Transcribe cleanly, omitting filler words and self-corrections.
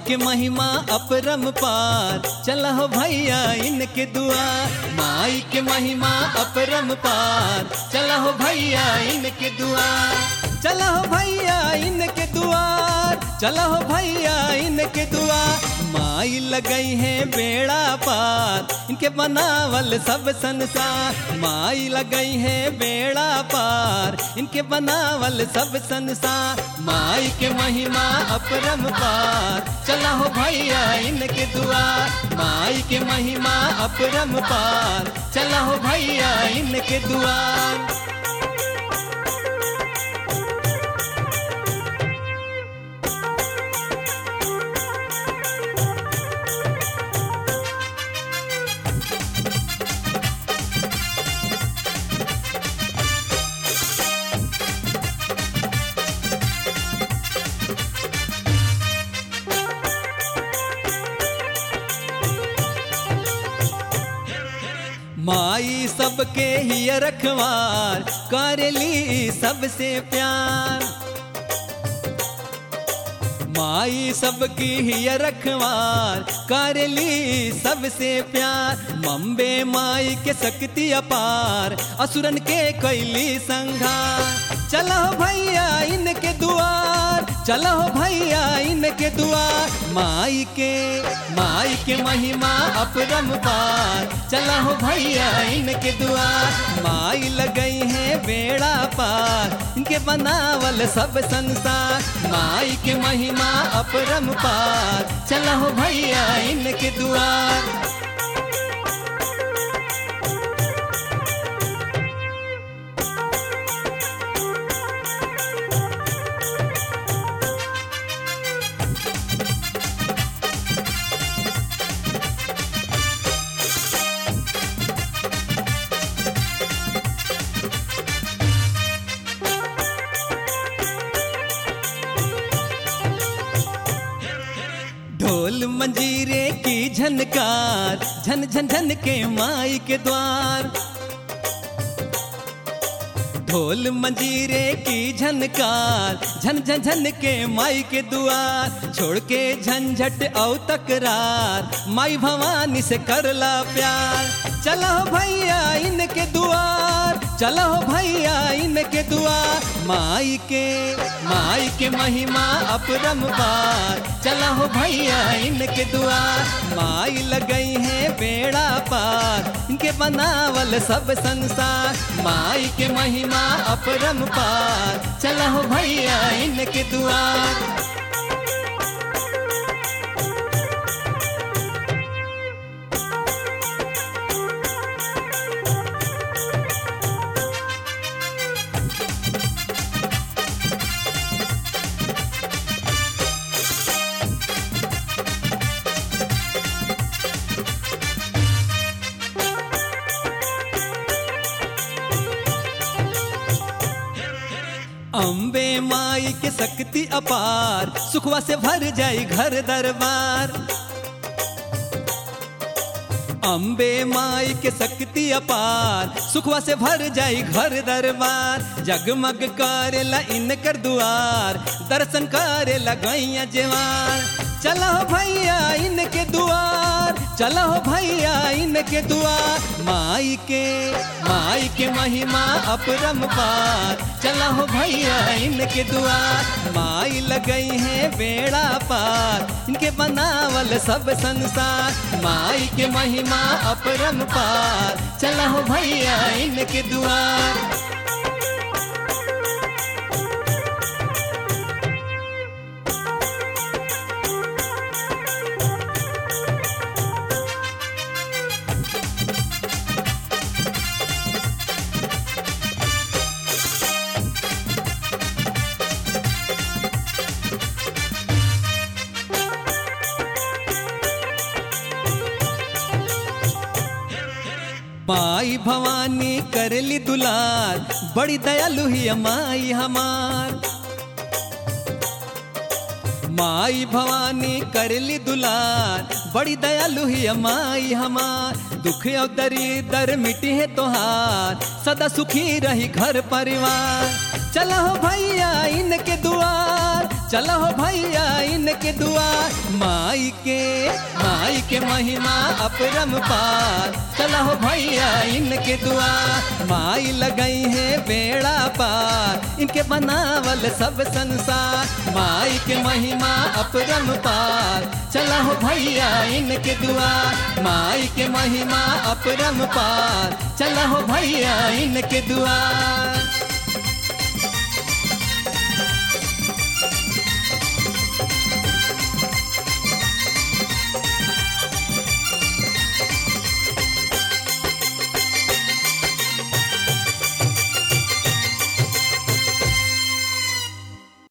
के महिमा अपरंपार, चला हो भैया इनके दुआर। माई के महिमा अपरंपार, चला हो भैया इनके दुआर। चला हो भैया इनके दुआर, चला हो भैया इनके दुआर। माई लगई है बेड़ा पार, इनके बनावल सब संसार। माई लगई है बेड़ा पार, इनके बनावल सब संसार। माई के महिमा अपरंपार, चला हो भैया इनके दुआर। माई के महिमा अपरंपार, चला हो भैया इनके दुआर। माई सबके ही रखवार, करेली सबसे प्यार। माई सबकी ही रखवार, करेली सबसे प्यार। मम्बे माई के शक्ति अपार, असुरन के कैली संघार। चला हो भैया इनके दुआर, चला हो भैया इनके दुआर। माई के महिमा अपरंपार, चला हो भैया इनके दुआर। माई लगई है बेड़ा पार, इनके बनावल सब संसार। माई के महिमा अपरंपार, चला हो भैया इनके दुआर। ढोल मंजीरे की झनकार, झन झन झन के माई के द्वार। ढोल मंजीरे की झनकार, झन झन झन के माई के दुआर। छोड़ के झंझट औ तकरार, माई भवानी से करला प्यार। चला हो भैया इनके दुआर, चला हो भैया इनके दुआर। माई के महिमा अपरंपार, चला हो भैया इनके दुआर। माई लगई है बेड़ा पार, इनके बनावल सब संसार। माई के महिमा अपरंपार, चला हो भैया इनके दुआर। अम्बे माई के शक्ति अपार, सुखवा से भर जाई घर दरबार। अम्बे माई के शक्ति अपार, सुखवा से भर जाई घर दरबार। जगमग करेला इनकर दुआर, दर्शन करेला गैया जवार। चला हो भैया इनके दुआर, चला हो भैया इनके दुआर। माई के महिमा अपरंपार, चला हो भैया इनके दुआर। माई लगई है बेड़ा पार, इनके बनावल सब संसार। माई के महिमा अपरंपार, चला हो भैया इनके दुआर। माई भवानी करली दुलार, बड़ी दयालु ही माई हमार। माई भवानी करली दुलार, बड़ी दयालु ही माई हमार। दुख और दरिदर मिटी है तोहार, सदा सुखी रही घर परिवार। चला हो भैया इनके दुआर, चलो हो भैया इनके दुआर माई के महिमा अपरंपार चलो हो भैया इनके दुआर माई लगई है बेड़ा पार इनके बनावल सब संसार माई के महिमा अपरंपार चलो हो भैया इनके दुआर माई के महिमा अपरंपार चलो हो भैया इनके दुआर।